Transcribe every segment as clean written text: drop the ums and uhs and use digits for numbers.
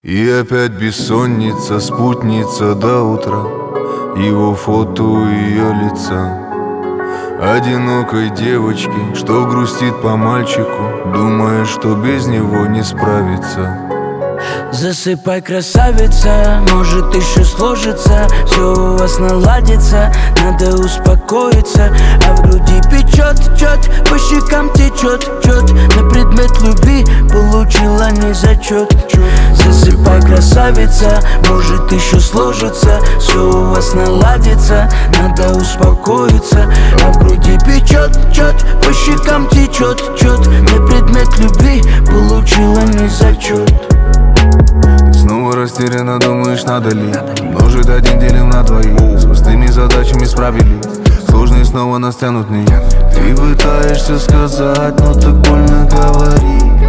И опять бессонница, спутница до утра, его фото у ее лица. Одинокой девочки, что грустит по мальчику, думая, что без него не справится. Засыпай, красавица, может еще сложится, все у вас наладится, надо успокоиться. А в груди печет, по щекам течет, на предмет любви получила не зачет. Засыпай, красавица, может еще сложится, все у вас наладится, надо успокоиться. А в груди печет, по щекам течет, на предмет любви получила не зачет. Снова растерянно думаешь, надо ли множить один делим на двоих, с простыми задачами справились, сложные снова нас тянут вниз. Ты пытаешься сказать, но так больно говорить,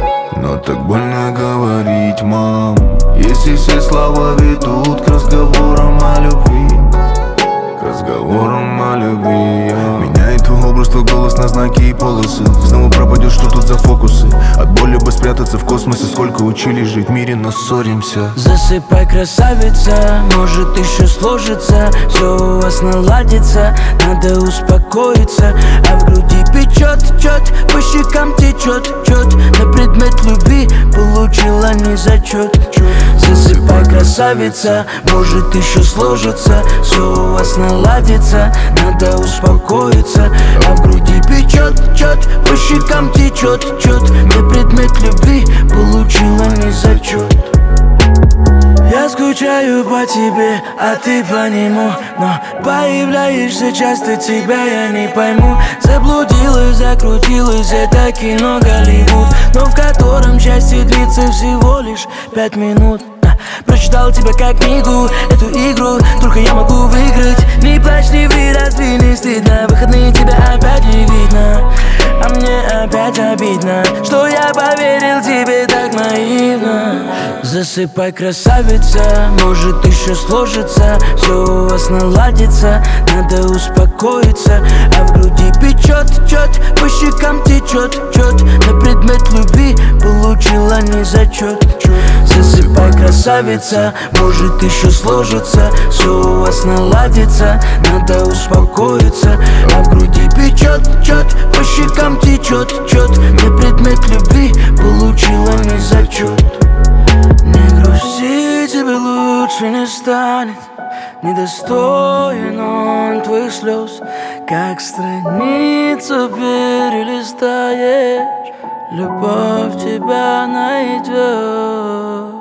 мам. Если все слова ведут к разговорам о любви, меняет твой образ, твой голос на знаки и полосы. Снова пропадешь, что тут за фокусы? От боли бы спрятаться в космосе. Сколько учились жить в мире, но ссоримся. Засыпай, красавица, может еще сложится, все у вас наладится, надо успокоиться. А в груди печет, по щекам течет, на предмет любви получила не зачет. Засыпай, красавица, может еще сложится, все у вас наладится, надо успокоиться. А в груди печет, по щекам течет, на предмет любви получила не зачет. Я скучаю по тебе, а ты по нему, но появляешься часто, тебя я не пойму. Заблудилась, закрутилась, это кино Голливуд, но в котором счастье длится всего лишь 5 минут. Прочитал тебя как книгу, эту игру только я могу выиграть. Не плачь, не ври, разве не стыдно? Выходные тебя опять не видно, а мне опять обидно, что я поверил тебе так наивно. Засыпай, красавица, может еще сложится, все у вас наладится, надо успокоиться. А в груди печет, по щекам течет, на предмет любви получила не зачет. Засыпай, красавица, может еще сложится, все у вас наладится, надо успокоиться. А в груди печет, по щекам течет, на предмет любви получила не зачет. Не грусти, тебе лучше не станет, недостоин он твоих слез. Как страницу перелистаешь, любовь тебя найдет.